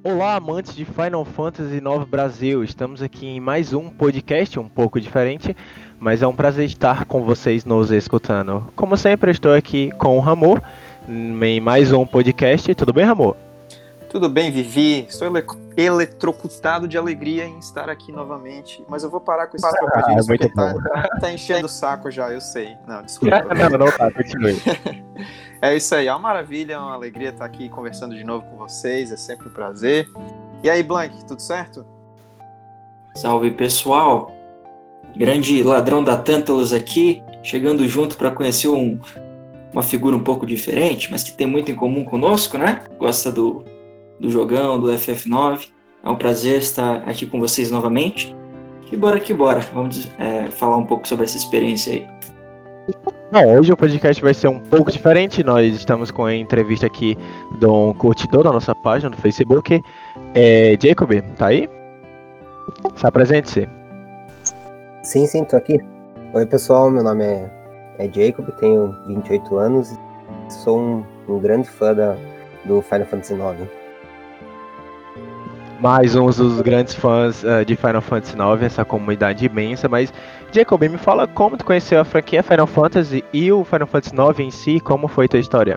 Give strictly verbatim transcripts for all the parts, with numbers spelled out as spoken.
Olá, amantes de Final Fantasy nove Brasil. Estamos aqui em mais um podcast um pouco diferente, mas é um prazer estar com vocês nos escutando. Como sempre, eu estou aqui com o Ramor em mais um podcast. Tudo bem, Ramor? Tudo bem, Vivi? Estou ele- eletrocutado de alegria em estar aqui novamente, mas eu vou parar com esses trocadilhos Ah, porque muito tá, bom. tá enchendo o saco já, eu sei. Não, desculpa. Não, não, tá, continue. É isso aí, é uma maravilha, é uma alegria estar aqui conversando de novo com vocês, é sempre um prazer. E aí, Blank, tudo certo? Salve pessoal, grande ladrão da Tantalus aqui, chegando junto para conhecer um, uma figura um pouco diferente, mas que tem muito em comum conosco, né? Gosta do, do jogão, do F F nove. É um prazer estar aqui com vocês novamente. E bora que bora, vamos é, falar um pouco sobre essa experiência aí. Bom, hoje o podcast vai ser um pouco diferente. Nós estamos com a entrevista aqui de um curtidor da nossa página do Facebook. É, Jacob, tá aí? Se apresente-se. Sim, sim, tô aqui. Oi, pessoal, meu nome é, é Jacob, tenho vinte e oito anos e sou um, um grande fã da, do Final Fantasy nove. Mais um dos grandes fãs uh, de Final Fantasy nove, essa comunidade imensa. Mas, Jacob, me fala como tu conheceu a franquia Final Fantasy e o Final Fantasy nove em si, como foi tua história?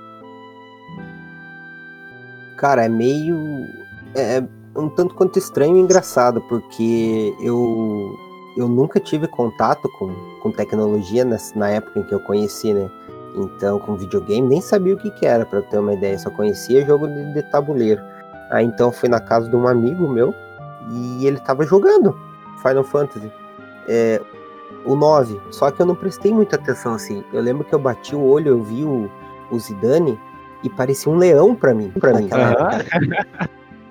Cara, é meio... É é um tanto quanto estranho e engraçado, porque eu, eu nunca tive contato com, com tecnologia nessa, na época em que eu conheci, né? Então, com videogame, nem sabia o que que era, pra eu ter uma ideia, só conhecia jogo de, de tabuleiro. Aí então fui na casa de um amigo meu e ele tava jogando Final Fantasy, é, o nove, só que eu não prestei muita atenção assim. Eu lembro que eu bati o olho, eu vi o, o Zidane e parecia um leão pra mim, pra naquela Aham. época,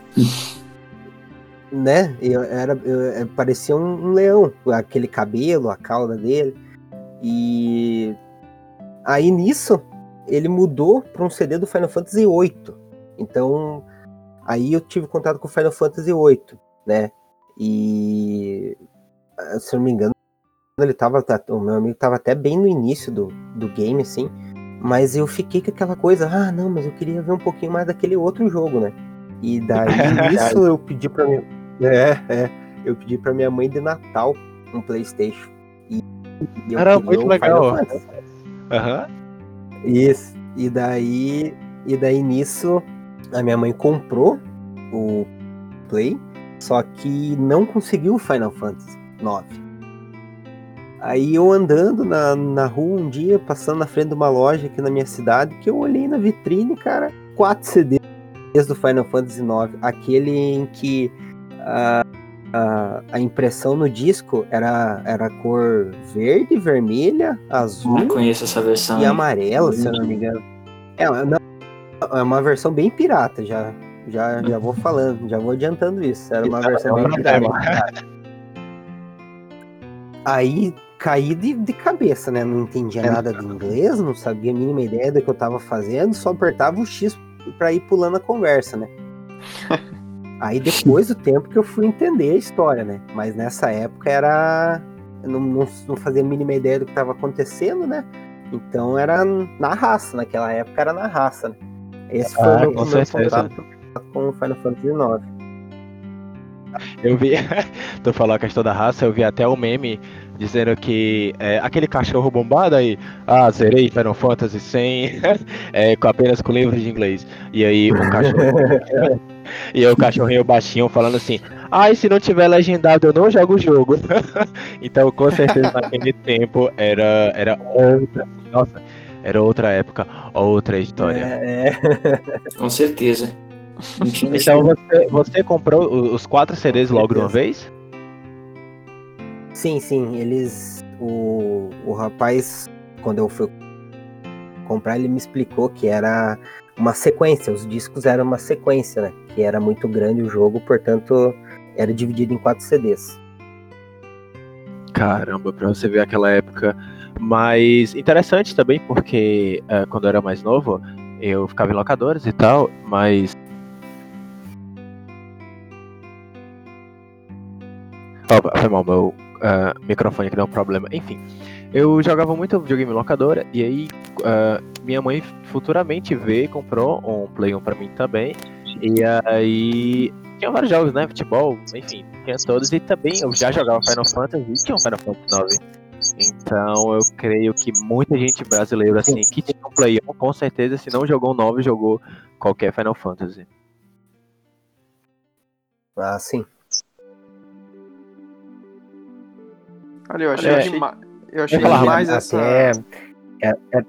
né? Eu, era, eu, eu- parecia um, um leão, aquele cabelo, a cauda dele. E aí nisso ele mudou pra um C D do Final Fantasy oito. Então aí eu tive contato com o Final Fantasy oito, né? E se eu não me engano, ele tava, o meu amigo tava até bem no início do, do game, assim, mas eu fiquei com aquela coisa, ah, não, mas eu queria ver um pouquinho mais daquele outro jogo, né? E daí nisso eu pedi pra minha, é, é, eu pedi pra minha mãe de Natal um PlayStation. E, e eu Era queria muito o legal. Final Fantasy. Aham. Isso. E daí, e daí nisso a minha mãe comprou o Play, só que não conseguiu o Final Fantasy nove. Aí eu andando na, na rua um dia, passando na frente de uma loja aqui na minha cidade, que eu olhei na vitrine, cara, quatro C Ds do Final Fantasy nove. Aquele em que a, a, a impressão no disco era, era cor verde, vermelha, azul Não conheço essa versão e aí. amarela, se eu não me engano. É, não, é uma versão bem pirata, já, já, já vou falando, já vou adiantando isso. Era uma Isso versão é um bem pirata. problema. Aí caí de, de cabeça, né? Não entendia nada de inglês, não sabia a mínima ideia do que eu tava fazendo, só apertava o X pra ir pulando a conversa, né? Aí depois do tempo que eu fui entender a história, né? Mas nessa época era... Eu não, não, não fazia a mínima ideia do que tava acontecendo, né? Então era na raça, naquela época era na raça, né? Esse foi Ah, o meu com primeiro certeza. contato com o Final Fantasy nove. Eu vi, tu falou a questão da raça, eu vi até o meme dizendo que é, aquele cachorro bombado aí, ah, zerei Final Fantasy sem, é, com, apenas com livros de inglês. E aí um cachorro, e aí o cachorrinho baixinho falando assim, ah, e se não tiver legendado eu não jogo o jogo. Então com certeza naquele tempo era, era outra, nossa, era outra época, outra história. É, Com certeza. Não tinha esse- Então você, você comprou o- os quatro C Ds Com logo de uma certeza. vez? sim, sim, eles. O, o rapaz, quando eu fui comprar, ele me explicou que era uma sequência, os discos eram uma sequência, né? Que era muito grande o jogo, portanto, era dividido em quatro C Ds. Caramba, pra você ver aquela época. Mas interessante também, porque eh, quando eu era mais novo, eu ficava em locadoras e tal, mas. Opa, foi mal, meu ah, microfone aqui deu um problema. Enfim, eu jogava muito videogame em locadora, e aí ah, minha mãe futuramente veio e comprou um Play um pra mim também. E aí tinha vários jogos, né? Futebol, enfim, tinha todos. E também eu já jogava Final Fantasy e tinha um Final Fantasy nove. Então eu creio que muita gente brasileira assim que tinha um Play um, com certeza, se não jogou o nove, jogou qualquer Final Fantasy. Ah, sim. Olha, eu achei, É. dema- eu achei falar, demais Até- essa. é- é-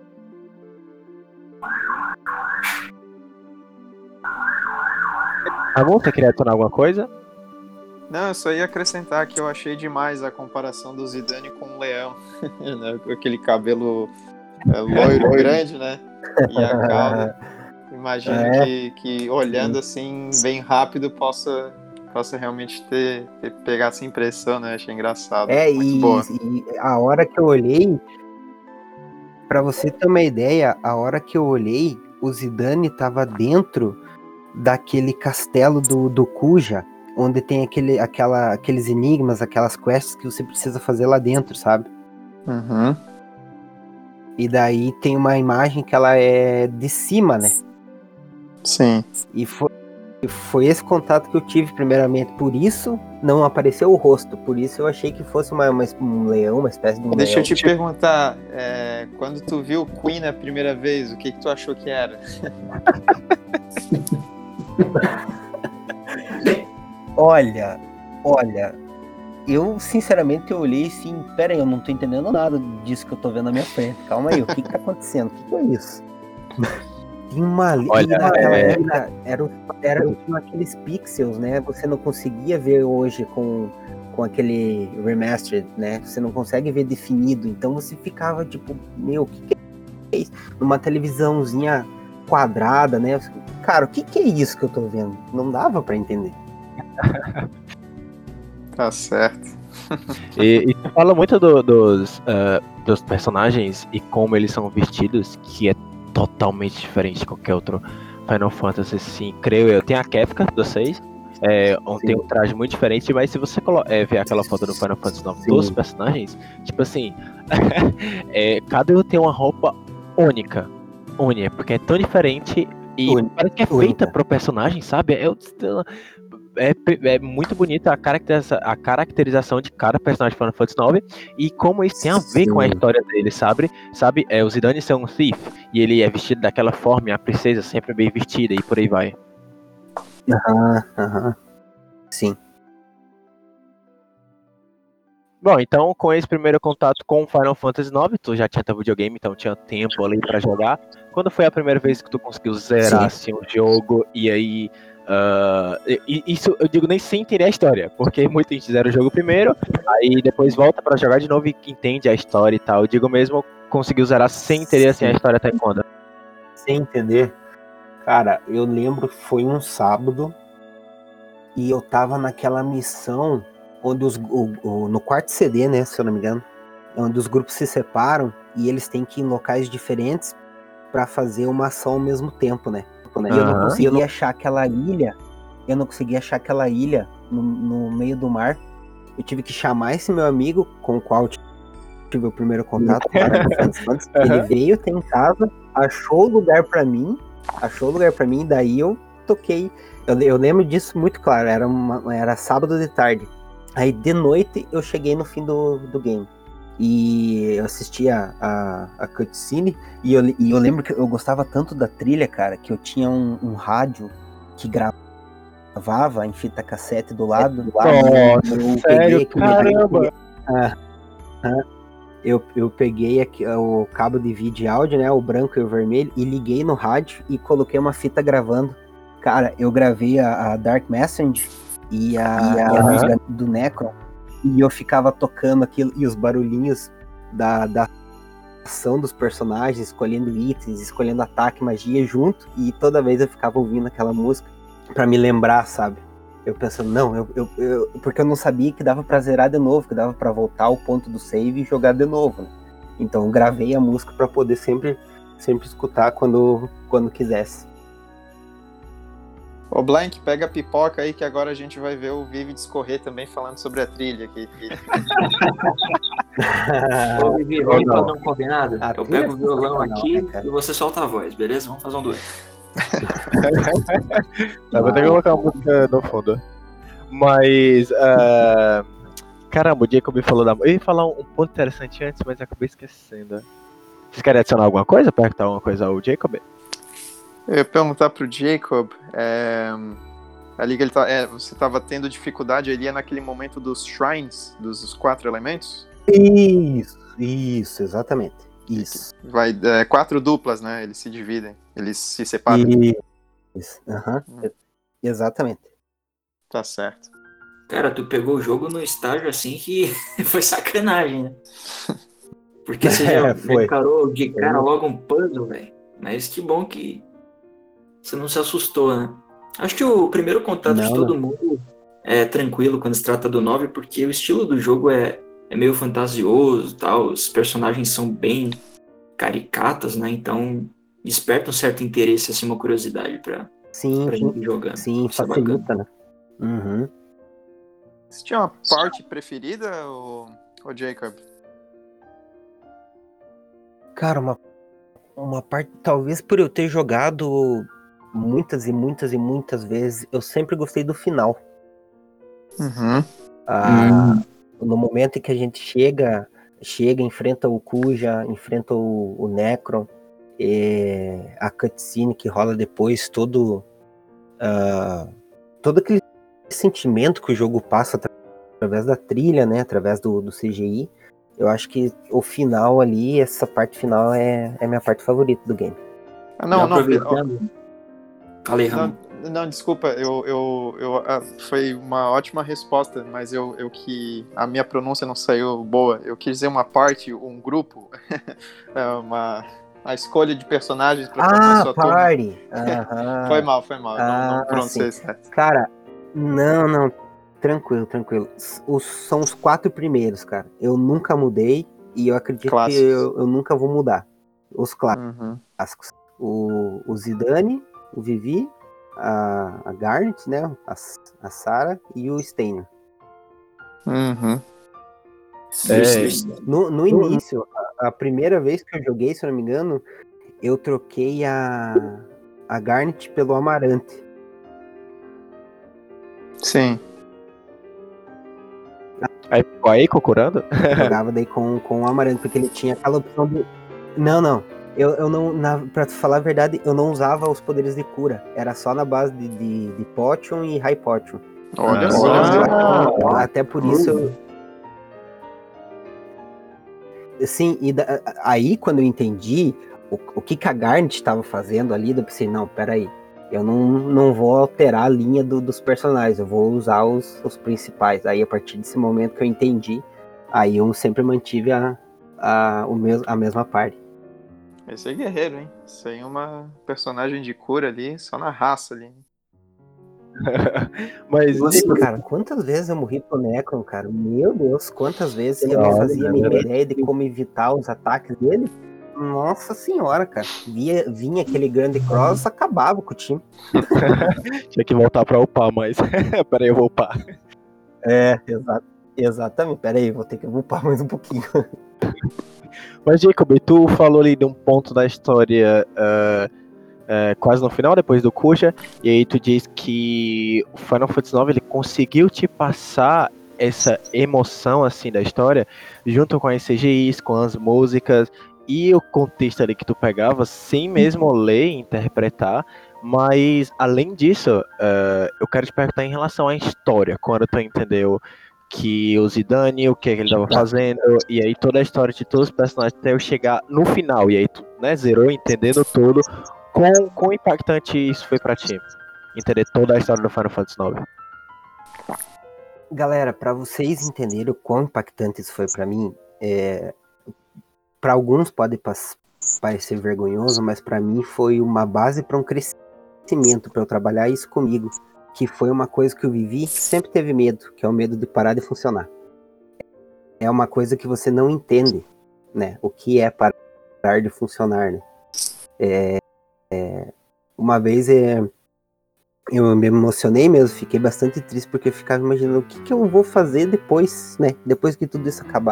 Ramon, você queria adicionar alguma coisa? Não, eu só ia acrescentar que eu achei demais a comparação do Zidane com o Leão. Né, com aquele cabelo é, loiro, grande, né? E a cauda. Imagino É. que, que olhando assim bem rápido possa, possa realmente ter, ter pegar essa impressão, né? Achei engraçado. É, Muito e, boa. e a hora que eu olhei, pra você ter uma ideia, a hora que eu olhei, o Zidane tava dentro daquele castelo do, do Kuja, onde tem aquele, aquela, aqueles enigmas, aquelas quests que você precisa fazer lá dentro, sabe? Uhum. E daí tem uma imagem que ela é de cima, né? Sim. E foi, foi esse contato que eu tive primeiramente. Por isso não apareceu o rosto. Por isso eu achei que fosse uma, uma- um leão, uma espécie de um Deixa leão. eu te perguntar, é, quando tu viu Queen a primeira vez, o que, que tu achou que era? Olha, olha, eu sinceramente eu olhei assim, pera aí, eu não tô entendendo nada disso que eu tô vendo na minha frente. Calma aí, o que que tá acontecendo? O que que é isso? Tinha uma li- Olha, e naquela é- época eram, eram tinham aqueles pixels, né? Você não conseguia ver hoje com, com aquele remastered, né? Você não consegue ver definido. Então você ficava tipo, meu, o que que é isso? Numa televisãozinha quadrada, né? Cara, o que que é isso que eu tô vendo? Não dava pra entender. Tá certo. E, e tu fala muito do- dos, ah, dos personagens e como eles são vestidos, que é totalmente diferente de qualquer outro Final Fantasy, sim, creio eu. Tem a Kefka do seis, é, onde tem um traje muito diferente, mas se você colo- é, ver aquela foto do Final Fantasy nove Sim. dos personagens, tipo assim, é, cada um tem uma roupa única, única, porque é tão diferente e Única, parece que é única. feita pro personagem, sabe? É, é, é muito bonita a, caracteriza, a caracterização de cada personagem de Final Fantasy nove e como isso tem a ver com a Sim. história dele, sabe? Sabe, é, o Zidane ser um thief e ele é vestido daquela forma e a princesa sempre bem vestida e por aí vai. Aham, aham. Sim. Bom, então com esse primeiro contato com Final Fantasy nove, tu já tinha teu videogame, então tinha tempo ali pra jogar. Quando foi a primeira vez que tu conseguiu zerar assim, o jogo e aí... ah, e- e isso eu digo nem sem entender a história, porque muita gente zera o jogo primeiro, aí depois volta pra jogar de novo e entende a história e tal. Eu digo mesmo, conseguiu zerar sem entender assim, a Sim. história até quando. Sem entender. Cara, eu lembro que foi um sábado e eu tava naquela missão onde os, o, o- no quarto C D, né, se eu não me engano, onde os grupos se separam e eles têm que ir em locais diferentes pra fazer uma ação ao mesmo tempo, né? E eu não Aham. conseguia achar aquela ilha, eu não conseguia achar aquela ilha no, no meio do mar. Eu tive que chamar esse meu amigo com o qual eu tive o primeiro contato com Final Fantasy antes. Ele Aham. veio até em casa, achou o lugar pra mim, achou o lugar pra mim, daí eu toquei. Eu, eu lembro disso muito claro, era, uma, era sábado de tarde. Aí de noite eu cheguei no fim do, do game. E eu assisti a, a, a cutscene e eu, e eu lembro que eu gostava tanto da trilha, cara, que eu tinha um, um rádio que gravava em fita cassete do lado. Do lado Nossa, eu sério? peguei aquele- Caramba! Ah, ah. Eu, eu peguei aqui, o cabo de vídeo e áudio, né, o branco e o vermelho, e liguei no rádio e coloquei uma fita gravando. Cara, eu gravei a, a Dark Messenger e a, e a Aham. música do Necron, e eu ficava tocando aquilo, e os barulhinhos da, da ação dos personagens, escolhendo itens, escolhendo ataque, magia junto, e toda vez eu ficava ouvindo aquela música pra me lembrar, sabe? Eu pensando, não, eu, eu, eu- porque eu não sabia que dava pra zerar de novo, que dava pra voltar ao ponto do save e jogar de novo, né? Então eu gravei a música pra poder sempre, sempre escutar quando, quando quisesse. Ô Blank, pega a pipoca aí que agora a gente vai ver o Vivi discorrer também falando sobre a trilha aqui. Ô, Vivi, vamos Legal. fazer um combinado? A Eu trilha pego o violão é sensacional, aqui né, cara? e você solta a voz, beleza? Vamos fazer um dueto. Eu vou ter que colocar uma música no fundo. Mas, uh, caramba, o Jacob falou da... Eu ia falar um, um ponto interessante antes, mas acabei esquecendo. Vocês querem adicionar alguma coisa? Perguntar alguma coisa ao Jacob? Eu ia perguntar pro Jacob, é, ali que ele tá, é, você estava tendo dificuldade ali naquele momento dos shrines, dos quatro elementos? Isso, isso, exatamente. Isso. Vai, é, quatro duplas, né? Eles se dividem, eles se separam. Isso, uhum. hum. Exatamente. Tá certo. Cara, tu pegou o jogo no estágio assim que foi sacanagem, né? Porque você já é, encarou de cara logo um puzzle, velho. Mas que bom que você não se assustou, né? Acho que o primeiro contato não, de todo não. mundo é tranquilo quando se trata do nove, porque o estilo do jogo é, é meio fantasioso, tal. Os personagens são bem caricatos, né? Então desperta um certo interesse, assim, uma curiosidade pra, sim, pra sim, gente jogando. sim, Isso é facilita, bacana. né? Uhum. Você tinha uma parte preferida, ô, ô Jacob? Cara, uma, uma parte, talvez por eu ter jogado muitas e muitas e muitas vezes, eu sempre gostei do final. Uhum. Ah, Hum. No momento em que a gente chega, chega, enfrenta o Kuja, enfrenta o, o Necron, é, a cutscene que rola depois, todo, uh, todo aquele sentimento que o jogo passa através da trilha, né, através do, do C G I. Eu acho que o final ali, essa parte final é, é a minha parte favorita do game. Ah, não, não, aproveitando. Falei, Ramon. Não, não, desculpa, eu, eu, eu, ah, foi uma ótima resposta, mas eu, eu que a minha pronúncia não saiu boa. Eu quis dizer uma parte, um grupo, uma, a escolha de personagens para fazer ah, a sua party. turma. Foi mal, foi mal, ah, não, não pronunciei certo. Cara, não, não, tranquilo, tranquilo. Os, são os quatro primeiros, cara. Eu nunca mudei e eu acredito Clássicos. que eu, eu nunca vou mudar. Os clássicos. Uhum. O, o Zidane, o Vivi, a, a Garnet, né? A, a Sarah e o Steiner. Uhum. É, no, no início, a, a primeira vez que eu joguei, se eu não me engano, eu troquei a, a Garnet pelo Amarante. Sim. Aí ficou aí procurando? Jogava daí com, com o Amarante, porque ele tinha aquela opção de... Não, não. Eu, eu não, na, pra falar a verdade, eu não usava os poderes de cura. Era só na base de, de, de Potion e High Potion. Olha ah, só. Ah, até por isso eu... Sim, e da, aí quando eu entendi o, o que, que a Garnet estava fazendo ali, eu pensei, não, peraí. Eu não, não vou alterar a linha do, dos personagens, eu vou usar os, os principais. Aí a partir desse momento que eu entendi, aí eu sempre mantive a, a, o mes, a mesma parte. Esse é guerreiro, hein? Isso aí é uma personagem de cura ali, só na raça ali. Mas, você, cara, quantas vezes eu morri pro Necron, cara? Meu Deus, quantas vezes eu não fazia a mínima ideia de como evitar os ataques dele? Nossa senhora, cara. Via, vinha aquele grande cross, acabava com o time. Tinha que voltar pra upar, mas... Peraí, eu vou upar. É, exa exatamente. Peraí, vou ter que upar mais um pouquinho. Mas, Jacob, tu falou ali de um ponto da história uh, uh, quase no final, depois do Kuja, e aí tu diz que o Final Fantasy nove ele conseguiu te passar essa emoção assim da história, junto com as C G Is, com as músicas e o contexto ali que tu pegava, sem mesmo ler e interpretar. Mas, além disso, uh, eu quero te perguntar em relação à história, quando tu entendeu que o Zidane, o que, é que ele estava fazendo, e aí toda a história de todos os personagens até eu chegar no final, e aí tu, né, zerou entendendo tudo, quão, quão impactante isso foi pra ti, entender toda a história do Final Fantasy nove. Galera, pra vocês entenderem o quão impactante isso foi pra mim, é... pra alguns pode parecer vergonhoso, mas pra mim foi uma base pra um crescimento, pra eu trabalhar isso comigo, que foi uma coisa que eu vivi, sempre teve medo, que é o medo de parar de funcionar. É uma coisa que você não entende, né? O que é parar de funcionar, né? É, é, uma vez é, eu me emocionei mesmo, fiquei bastante triste, porque eu ficava imaginando o que, que eu vou fazer depois, né? Depois que tudo isso acabar.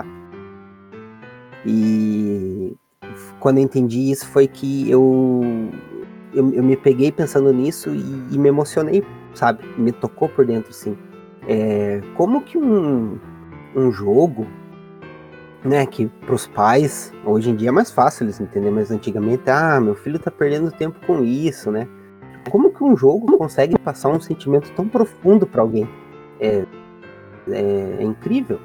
E quando eu entendi isso foi que eu, eu, eu me peguei pensando nisso e, e me emocionei, sabe? Me tocou por dentro, assim. É, como que um, um jogo, né, que pros pais, hoje em dia é mais fácil eles entenderem, mas antigamente, ah, meu filho tá perdendo tempo com isso, né? Como que um jogo consegue passar um sentimento tão profundo pra alguém? É, é, é incrível.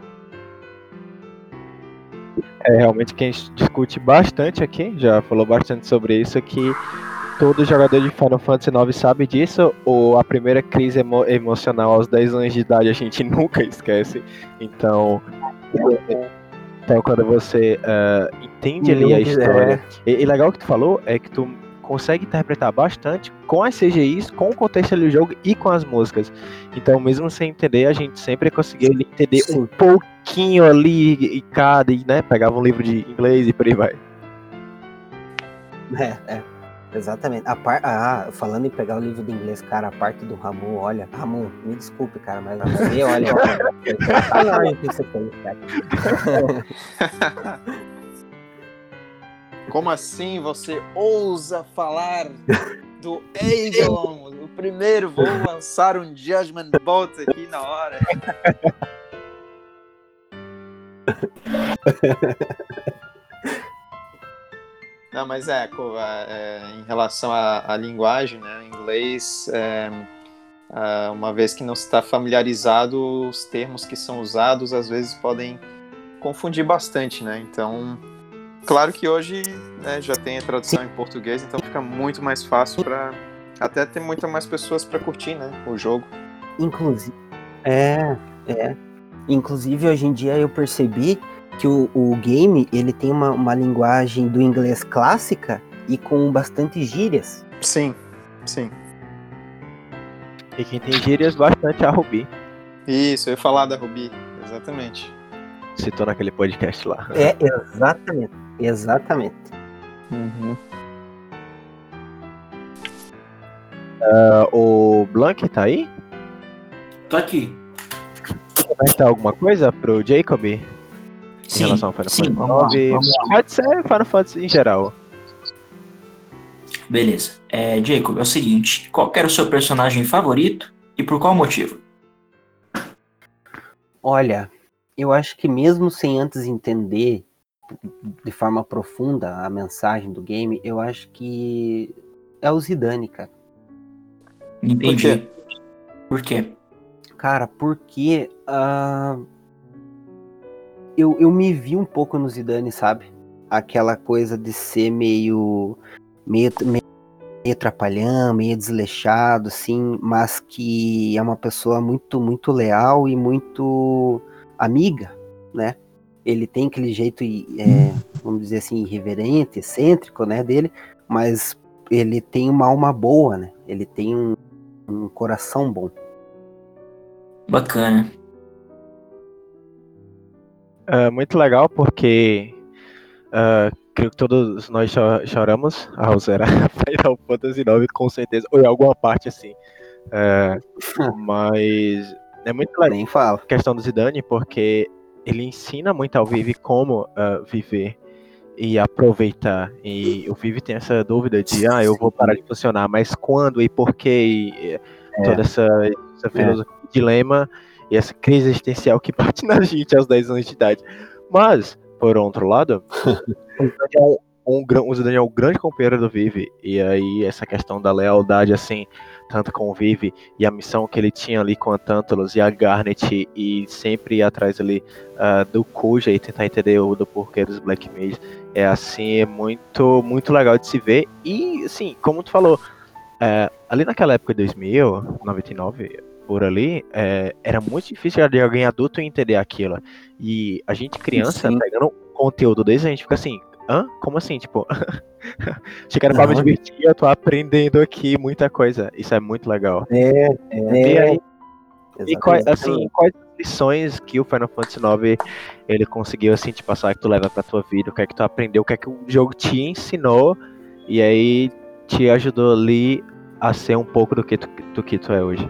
É realmente quem discute bastante aqui, já falou bastante sobre isso, que todo jogador de Final Fantasy nove sabe disso, ou a primeira crise emo- emocional aos dez anos de idade a gente nunca esquece. Então, então quando você uh, entende ali a história, é. e, e legal que tu falou é que tu consegue interpretar bastante com as C G Is, com o contexto ali do jogo e com as músicas. Então, mesmo sem entender, a gente sempre conseguia entender Sim. um pouquinho ali e cada, e, né, pegava um livro de inglês e por aí vai. É, é. Exatamente. A par... Ah, falando em pegar o livro de inglês, cara, a parte do Ramon, olha, Ramon, me desculpe, cara, mas você, olha, olha o que você fez, cara. Como assim você ousa falar do Eidolon? O primeiro, vou lançar um Judgment Bolt aqui na hora. Não, mas é, é em relação à, à linguagem, né, em inglês, é, é, uma vez que não se está familiarizado, os termos que são usados às vezes podem confundir bastante, né? Então, claro que hoje, né, já tem a tradução em português, então fica muito mais fácil para até ter muitas mais pessoas para curtir, né, o jogo. Inclusive, é, é. Inclusive hoje em dia eu percebi que o, o game, ele tem uma, uma linguagem do inglês clássica e com bastante gírias. Sim, sim. E quem tem gírias bastante é a Ruby. Isso, eu ia falar da Ruby, exatamente. Citou naquele podcast lá. É, exatamente, exatamente. Uhum. Uh, o Blank tá aí? Tô aqui. Comentar alguma coisa pro Jacob? Em sim, relação ao Final sim, Fantasy vamos nove? lá, vamos lá. Pode ser Final Fantasy em geral. Beleza. É, Jacob, é o seguinte, qual que era o seu personagem favorito e por qual motivo? Olha, eu acho que mesmo sem antes entender de forma profunda a mensagem do game, eu acho que é o Zidane, cara. Entendi. Por quê? Por quê? Cara, porque uh, eu, eu me vi um pouco no Zidane, sabe? Aquela coisa de ser meio, meio, meio trapalhão, meio desleixado, assim, mas que é uma pessoa muito, muito leal e muito amiga, né? Ele tem aquele jeito, é, vamos dizer assim, irreverente, excêntrico, né, dele, mas ele tem uma alma boa, né? Ele tem um, um coração bom. Bacana. É muito legal porque uh, creio que todos nós choramos ao zerar Final Fantasy nove, com certeza, ou em alguma parte assim. É, mas é muito legal Nem fala. a questão do Zidane, porque ele ensina muito ao Vivi como uh, viver e aproveitar. E o Vivi tem essa dúvida de, ah, eu vou parar de funcionar, mas quando e por quê? E é. toda essa, essa filosofia, é. dilema e essa crise existencial que bate na gente aos dez anos de idade. Mas, por outro lado, o, um, o Zidane é um grande companheiro do Vivi, e aí essa questão da lealdade, assim, tanto com o Vivi e a missão que ele tinha ali com a Tantalus e a Garnet, e sempre ir atrás ali uh, do Kuja e tentar entender o do porquê dos Black Mage, é assim, é muito, muito legal de se ver. E assim, como tu falou, é, ali naquela época de dois mil, noventa e nove, por ali, é, era muito difícil de alguém adulto entender aquilo. E a gente criança, Sim. pegando conteúdo desse, a gente fica assim, hã? Como assim? Tipo, achei que era pra me divertir, eu tô aprendendo aqui muita coisa. Isso é muito legal. É, é. E aí, e qual, assim, quais lições que o Final Fantasy nove ele conseguiu assim te passar, que tu leva pra tua vida? O que é que tu aprendeu? O que é que o jogo te ensinou? E aí te ajudou ali a ser um pouco do que tu, do que tu é hoje?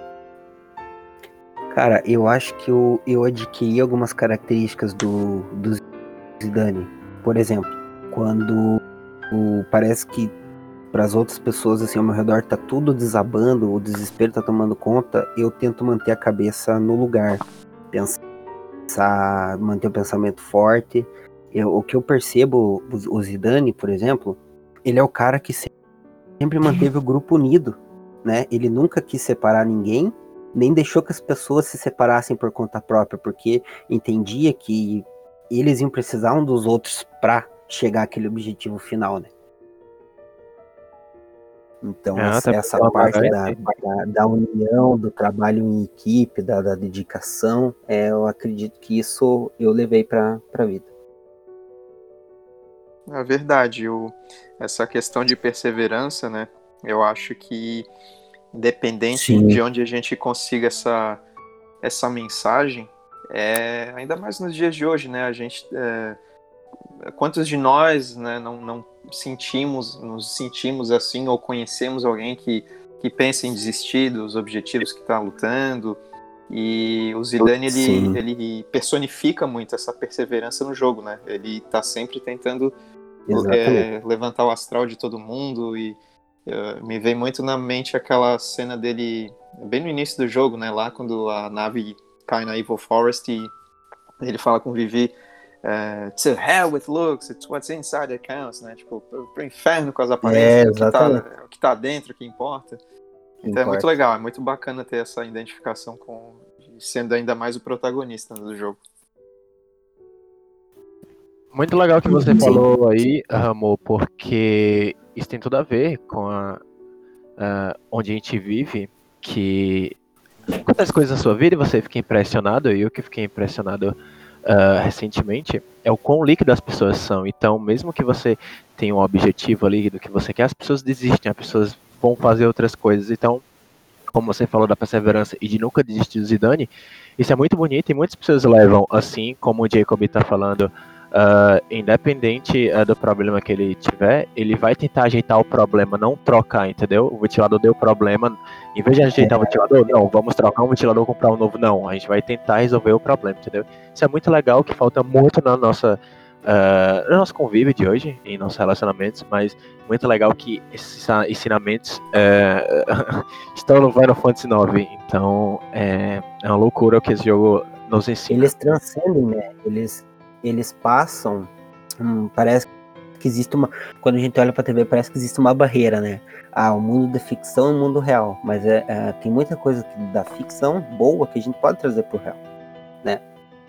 Cara, eu acho que eu, eu adquiri algumas características do, do Zidane. Por exemplo, quando o, parece que para as outras pessoas assim ao meu redor tá tudo desabando, o desespero tá tomando conta, eu tento manter a cabeça no lugar, pensar, manter o pensamento forte. Eu, o que eu percebo, o, o Zidane, por exemplo, ele é o cara que sempre manteve o grupo unido, né? Ele nunca quis separar ninguém, nem deixou que as pessoas se separassem por conta própria, porque entendia que eles iam precisar um dos outros para chegar àquele objetivo final, né? Então, Ah, essa, tá essa bom, parte né? da, da, da união, do trabalho em equipe, da, da dedicação, é, eu acredito que isso eu levei para a vida. É verdade, o, essa questão de perseverança, né? Eu acho que, independente Sim. de onde a gente consiga essa, essa mensagem, é, ainda mais nos dias de hoje, né? A gente, é, quantos de nós, né, não, não sentimos, nos sentimos assim, ou conhecemos alguém que, que pensa em desistir dos objetivos que está lutando? E o Zidane, ele, ele personifica muito essa perseverança no jogo, né? Ele tá sempre tentando é, levantar o astral de todo mundo, e uh, me vem muito na mente aquela cena dele bem no início do jogo, né? Lá quando a nave cai na Evil Forest e ele fala com o Vivi, uh, to hell with looks, it's what's inside that counts, né? Tipo, pro inferno com as aparências, É, o, que tá, o que tá dentro, o que importa. Então importa. É muito legal, é muito bacana ter essa identificação com, sendo ainda mais o protagonista do jogo. Muito legal que você Sim. falou aí, Ramon, porque isso tem tudo a ver com a, a, onde a gente vive, que acontece coisas na sua vida e você fica impressionado, e eu que fiquei impressionado uh, recentemente, é o quão líquido as pessoas são. Então, mesmo que você tenha um objetivo ali do que você quer, as pessoas desistem, as pessoas vão fazer outras coisas. Então, como você falou da perseverança e de nunca desistir do Zidane, isso é muito bonito e muitas pessoas levam assim, como o Jacob está falando, uh, independente uh, do problema que ele tiver, ele vai tentar ajeitar o problema, não trocar, entendeu? O ventilador deu problema, em vez de ajeitar o ventilador, não, vamos trocar um ventilador e comprar um novo, não, a gente vai tentar resolver o problema, entendeu? Isso é muito legal, que falta muito na nossa, uh, no nosso convívio de hoje, em nossos relacionamentos, mas muito legal que esses ensinamentos uh, estão no Final Fantasy nove, então é, é uma loucura o que esse jogo nos ensina. Eles transcendem, né? Eles, eles passam, hum, parece que existe uma, quando a gente olha pra T V, parece que existe uma barreira, né? Ah, o mundo da ficção e o mundo real, mas é, é, tem muita coisa da ficção boa que a gente pode trazer pro real, né?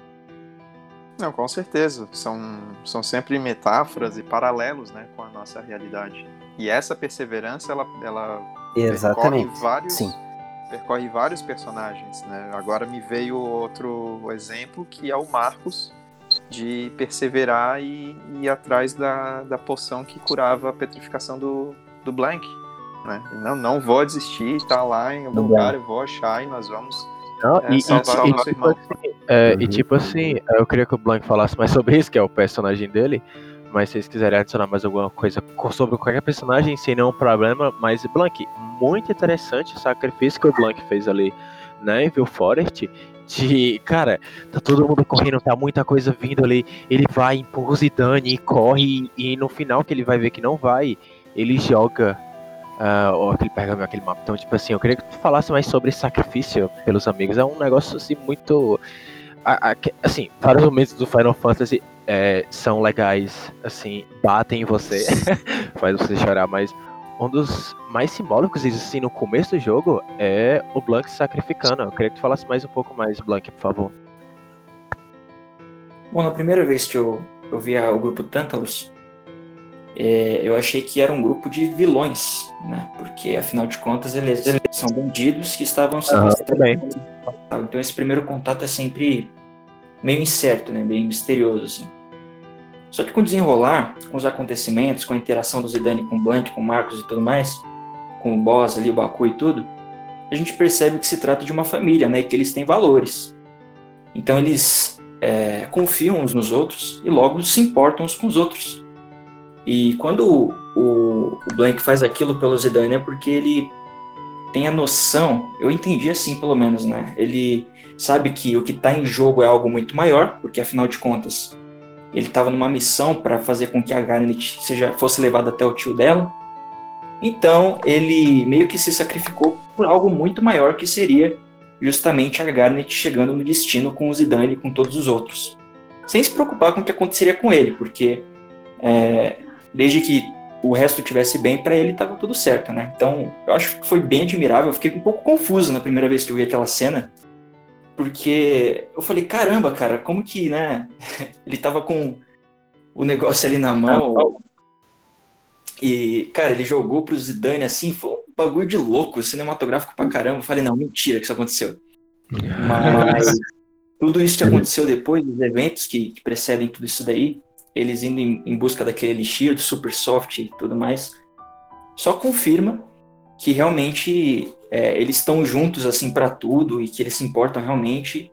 Não, com certeza, são, são sempre metáforas e paralelos, né, com a nossa realidade. E essa perseverança, ela, ela Exatamente. percorre vários, Sim. percorre vários personagens, né? Agora me veio outro exemplo, que é o Marcos, de perseverar e, e ir atrás da, da poção que curava a petrificação do, do Blank, né? Não, não vou desistir, tá lá em algum lugar, eu vou achar e nós vamos Não, é, e, salvar e, o nosso tipo irmão. assim, é, Uhum. e tipo assim, eu queria que o Blank falasse mais sobre isso, que é o personagem dele, mas se vocês quiserem adicionar mais alguma coisa sobre qualquer personagem, sem nenhum problema, mas Blank, muito interessante o sacrifício que o Blank fez ali na Evil Forest, de, cara, tá todo mundo correndo, tá muita coisa vindo ali, ele vai, empurra o Zidane e corre, e, e no final que ele vai ver que não vai, ele joga Uh, ou aquele pergaminho, aquele mapa. Então, tipo assim, eu queria que tu falasse mais sobre sacrifício pelos amigos. É um negócio assim muito. A, a, assim, vários momentos do Final Fantasy é, são legais, assim, batem em você, faz você chorar, mas um dos mais simbólicos, assim, no começo do jogo é o Blank se sacrificando. Eu queria que tu falasse mais um pouco mais, Blank, por favor. Bom, na primeira vez que eu, eu vi o grupo Tantalus, É, eu achei que era um grupo de vilões, né? Porque, afinal de contas, eles, eles são bandidos que estavam se Uhum, Então, esse primeiro contato é sempre meio incerto, né? Bem misterioso, assim. Só que com o desenrolar, com os acontecimentos, com a interação do Zidane com o Blank, com o Marcos e tudo mais, com o boss ali, o Baku e tudo, a gente percebe que se trata de uma família, né? E que eles têm valores. Então, eles é, confiam uns nos outros e logo se importam uns com os outros. E quando o, o, o Blank faz aquilo pelo Zidane é porque ele tem a noção, eu entendi assim pelo menos, né? Ele sabe que o que está em jogo é algo muito maior, porque afinal de contas ele estava numa missão para fazer com que a Garnet seja, fosse levada até o tio dela. Então, ele meio que se sacrificou por algo muito maior, que seria justamente a Garnet chegando no destino com o Zidane e com todos os outros. Sem se preocupar com o que aconteceria com ele, porque é, desde que o resto estivesse bem, para ele estava tudo certo, né? Então, eu acho que foi bem admirável. Eu fiquei um pouco confuso na primeira vez que eu vi aquela cena, porque eu falei, caramba, cara, como que, né? Ele tava com o negócio ali na mão... E, cara, ele jogou pro Zidane assim, foi um bagulho de louco, cinematográfico pra caramba. Eu falei, não, mentira que isso aconteceu. Mas tudo isso que aconteceu depois, os eventos que, que precedem tudo isso daí, eles indo em, em busca daquele elixir do Super Soft e tudo mais, só confirma que realmente é, eles estão juntos assim pra tudo e que eles se importam realmente.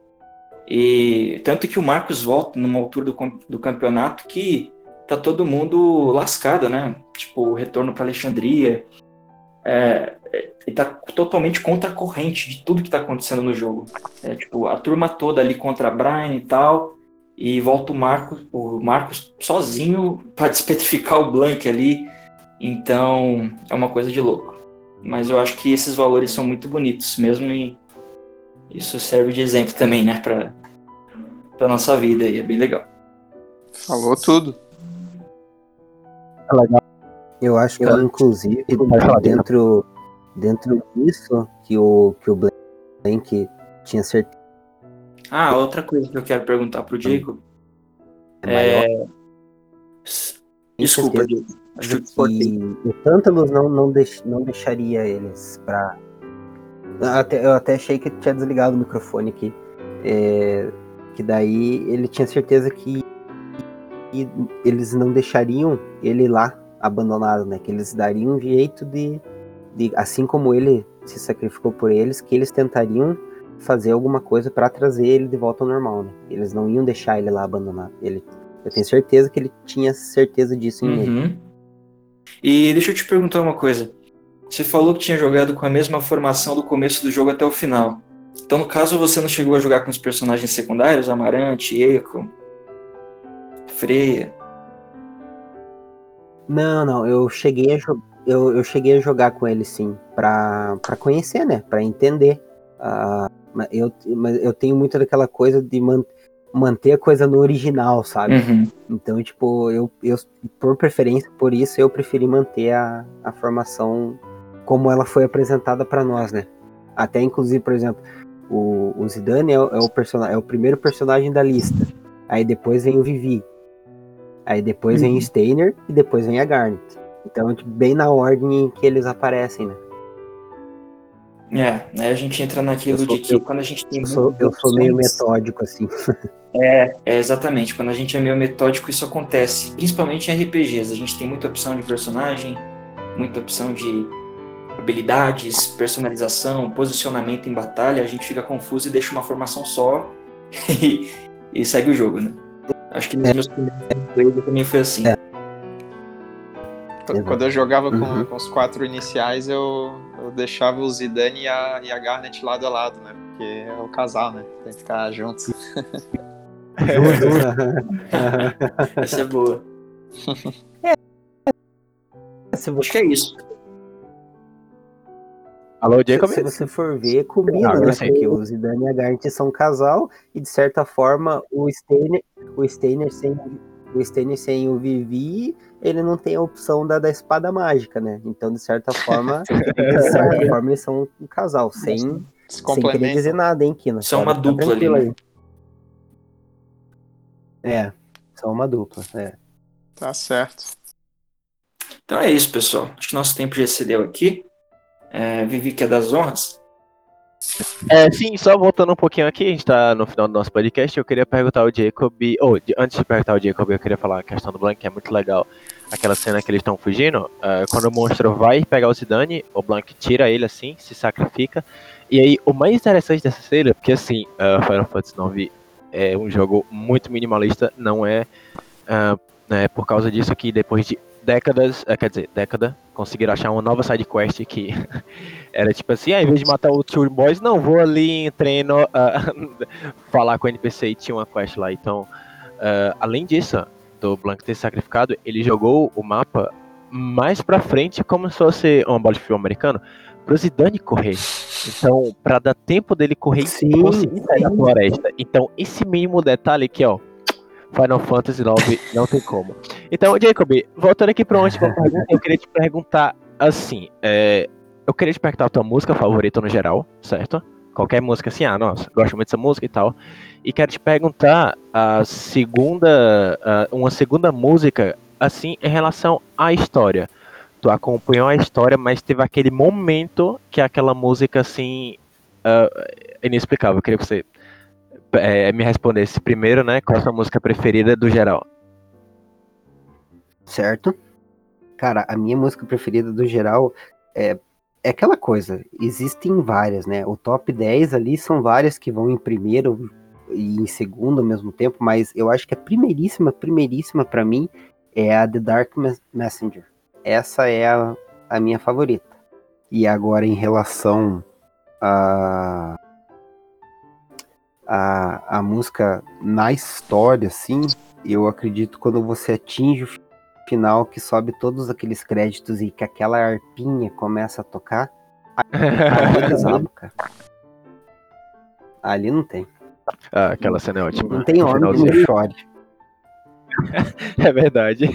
E tanto que o Marcos volta numa altura do, do campeonato que tá todo mundo lascado, né? Tipo, o retorno para Alexandria. É, é, ele tá totalmente contra a corrente de tudo que tá acontecendo no jogo. É, tipo, a turma toda ali contra a Brian e tal, e volta o Marcos, o Marcos sozinho para despetrificar o Blank ali. Então, é uma coisa de louco. Mas eu acho que esses valores são muito bonitos mesmo, e isso serve de exemplo também, né? Pra, pra nossa vida, e é bem legal. Falou tudo. Legal. Eu acho que, eu, inclusive, dentro, dentro disso, que o, que o Blank tinha certeza. Ah, outra coisa que eu quero perguntar pro Jacob. É... é... Desculpa, Jacob. Acho que o Tantalus não, não, deix, não deixaria eles pra. Até, eu até achei que tinha desligado o microfone aqui. É... Que daí ele tinha certeza que e eles não deixariam ele lá abandonado, né? Que eles dariam um jeito de, de, assim como ele se sacrificou por eles, que eles tentariam fazer alguma coisa para trazer ele de volta ao normal, né? Eles não iam deixar ele lá abandonado. Ele, eu tenho certeza que ele tinha certeza disso em uhum. ele. E deixa eu te perguntar uma coisa. Você falou que tinha jogado com a mesma formação do começo do jogo até o final. Então, no caso, você não chegou a jogar com os personagens secundários, Amarante, Echo, Freya? Não, não, eu cheguei a, jo- eu, eu cheguei a jogar com ele sim, pra, pra conhecer, né? Pra entender. Uh, mas eu, mas eu tenho muito daquela coisa de man, manter a coisa no original, sabe? Uhum. Então, tipo, eu, eu, por preferência, por isso eu preferi manter a, a formação como ela foi apresentada pra nós, né? Até, inclusive, por exemplo, o, o Zidane é, o- é, o person, é o primeiro personagem da lista. Aí depois vem o Vivi. Aí depois vem o Steiner e depois vem a Garnet. Então, tipo, bem na ordem em que eles aparecem, né? É, né, a gente entra naquilo Eu sou- de que eu- quando a gente tem Eu sou, muitas eu sou meio opções- metódico, assim. É, é, exatamente. Quando a gente é meio metódico, isso acontece. Principalmente em R P Gs. A gente tem muita opção de personagem, muita opção de habilidades, personalização, posicionamento em batalha. A gente fica confuso e deixa uma formação só e, e segue o jogo, né? Acho que nos meus primeiros gameplays também foi assim. É. Quando eu jogava com, Uhum. com os quatro iniciais, eu, eu deixava o Zidane e a, e a Garnet lado a lado, né? Porque é o casal, né? Tem que ficar juntos. Essa é boa. Se Acho você, que é isso. Alô, se, Jacob? se você for ver, combina, Agora né? sim. Porque o Zidane e a Garnet são um casal e, de certa forma, o Steiner, o Steiner sem o Steiner sem o Vivi, ele não tem a opção da, da espada mágica, né? Então, de certa forma, de certa forma, eles são um casal, sem, Se sem querer complementam. dizer nada, hein, Kina? São Pode uma ficar dupla ali, tranquilo né? aí. É, são uma dupla, é. Tá certo. Então é isso, pessoal. Acho que nosso tempo já excedeu aqui. É, Vivi que é das honras. É, sim, só voltando um pouquinho aqui, a gente tá no final do nosso podcast, eu queria perguntar ao Jacob, ou de- antes de perguntar ao Jacob, eu queria falar a questão do Blank, que é muito legal, aquela cena que eles estão fugindo, uh, quando o monstro vai pegar o Zidane, o Blank tira ele assim, se sacrifica, e aí o mais interessante dessa cena, porque assim, uh, Final Fantasy nove é um jogo muito minimalista, não é, uh, né, por causa disso que depois de décadas, uh, quer dizer, década, conseguiram achar uma nova side quest que era tipo assim, ah, em vez de matar o Two Boys, não, vou ali em treino uh, falar com o N P C e tinha uma quest lá. Então, uh, além disso, do Blank ter se sacrificado, ele jogou o mapa mais pra frente, como se fosse uma bola de futebol americano, pro Zidane correr. Então, pra dar tempo dele correr Sim, e conseguir sair da sim. floresta. Então, esse mínimo detalhe aqui, ó, Final Fantasy nove não tem como. Então, Jacob, voltando aqui pra última pergunta, eu queria te perguntar assim, é, eu queria te perguntar a tua música favorita no geral, certo? Qualquer música assim, ah, nossa, gosto muito dessa música e tal. E quero te perguntar a segunda, a- uma segunda música, assim, em relação à história. Tu acompanhou a história, mas teve aquele momento que aquela música, assim, ah, inexplicável. Eu queria que você é, me respondesse primeiro, né? Qual a sua música preferida do geral? Certo? Cara, a minha música preferida do geral é, é aquela coisa. Existem várias, né? O top dez ali são várias que vão em primeiro e em segundo ao mesmo tempo, mas eu acho que a primeiríssima, primeiríssima pra mim é a The Dark Mes- Messenger. Essa é a, a minha favorita. E agora em relação a, a, a música na história, assim, eu acredito quando você atinge o final que sobe todos aqueles créditos e que aquela arpinha começa a tocar, ali eu desabo, cara. Ali não tem. Ah, aquela cena é ótima. Não tem No homem que não finalzinho. chore. É verdade.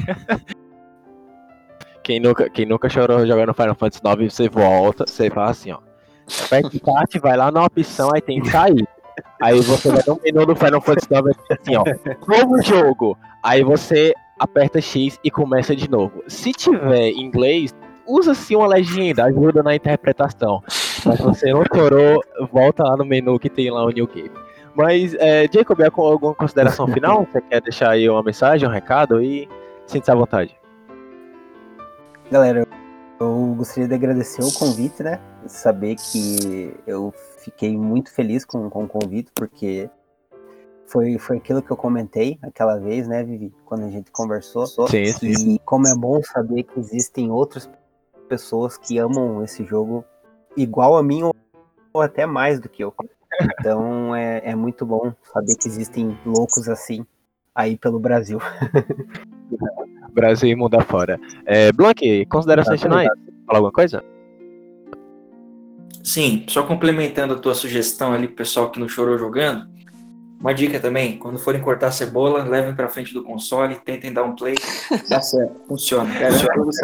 Quem nunca, quem nunca chorou jogando Final Fantasy nove, você volta, você fala assim, ó. Aperta start, vai lá na opção, aí tem sair. Aí você vai no menu do Final Fantasy nove assim, ó. Novo jogo. Aí você aperta X e começa de novo. Se tiver inglês, usa-se uma legenda, ajuda na interpretação. Mas se você não chorou, volta lá no menu que tem lá o New Game. Mas, é, Jacob, é com alguma consideração final? Você quer deixar aí uma mensagem, um recado? E sinta-se à vontade. Galera, eu gostaria de agradecer o convite, né? Saber que eu fiquei muito feliz com, com o convite, porque foi, foi aquilo que eu comentei aquela vez, né, Vivi? Quando a gente conversou. Sim, sim. E como é bom saber que existem outras pessoas que amam esse jogo igual a mim ou ou até mais do que eu. Então é, é muito bom saber que existem loucos assim aí pelo Brasil. Brasil e mundo afora. É, Blank, considerações finais? Fala alguma coisa? Sim, só complementando a tua sugestão ali pro pessoal que não chorou jogando, uma dica também, quando forem cortar a cebola, levem pra frente do console, tentem dar um play, dá certo, funciona, garanto pra você.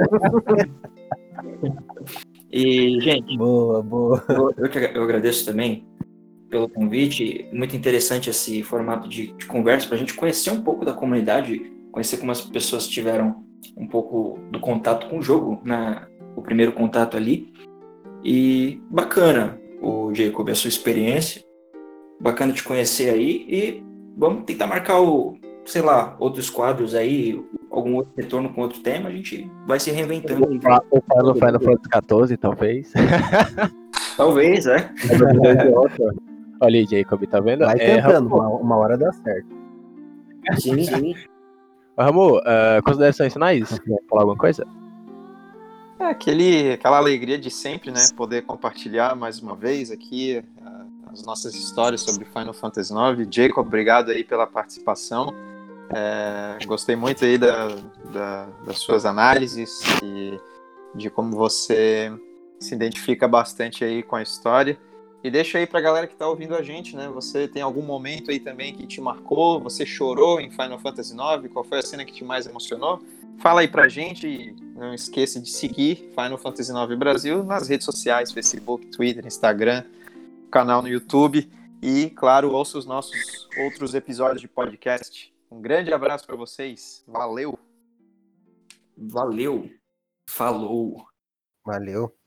E, gente, Boa, boa. eu, eu, que, eu agradeço também pelo convite, muito interessante esse formato de, de conversa pra gente conhecer um pouco da comunidade, conhecer como as pessoas tiveram um pouco do contato com o jogo, na, o primeiro contato ali. E bacana, o Jacob, a sua experiência. Bacana te conhecer aí. E vamos tentar marcar o, sei lá, outros quadros aí, algum outro retorno com outro tema. A gente vai se reinventando. O Final Fantasy quatorze, talvez. Talvez, é. Olha aí, Jacob, tá vendo? Vai É, tentando, uma, uma hora dá certo. Sim, sim. Ramon, uh, considerações finais? Quer falar alguma coisa? É aquele, aquela alegria de sempre, né? Poder compartilhar mais uma vez aqui uh, as nossas histórias sobre Final Fantasy nove. Jacob, obrigado aí pela participação. É, gostei muito aí da, da, das suas análises e de como você se identifica bastante aí com a história. E deixa aí pra galera que tá ouvindo a gente, né? Você tem algum momento aí também que te marcou? Você chorou em Final Fantasy nove? Qual foi a cena que te mais emocionou? Fala aí pra gente e não esqueça de seguir Final Fantasy nove Brasil nas redes sociais, Facebook, Twitter, Instagram, canal no YouTube e, claro, ouça os nossos outros episódios de podcast. Um grande abraço pra vocês. Valeu! Valeu. Falou. Valeu.